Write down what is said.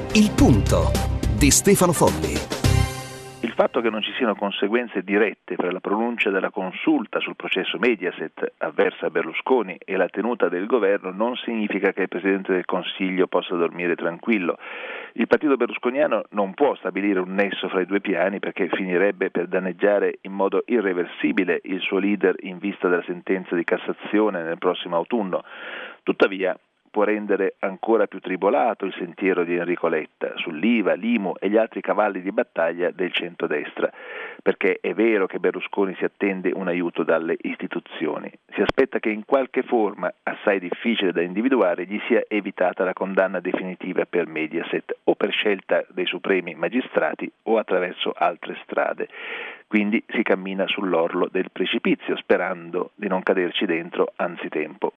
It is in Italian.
Il punto di Stefano Folli. Il fatto che non ci siano conseguenze dirette fra la pronuncia della consulta sul processo Mediaset avversa a Berlusconi e la tenuta del governo non significa che il Presidente del Consiglio possa dormire tranquillo. Il partito berlusconiano non può stabilire un nesso fra i due piani perché finirebbe per danneggiare in modo irreversibile il suo leader in vista della sentenza di Cassazione nel prossimo autunno. Tuttavia, può rendere ancora più tribolato il sentiero di Enrico Letta sull'IVA, l'IMU e gli altri cavalli di battaglia del centrodestra, perché è vero che Berlusconi si attende un aiuto dalle istituzioni, si aspetta che in qualche forma, assai difficile da individuare, gli sia evitata la condanna definitiva per Mediaset o per scelta dei supremi magistrati o attraverso altre strade. Quindi si cammina sull'orlo del precipizio, sperando di non caderci dentro anzitempo.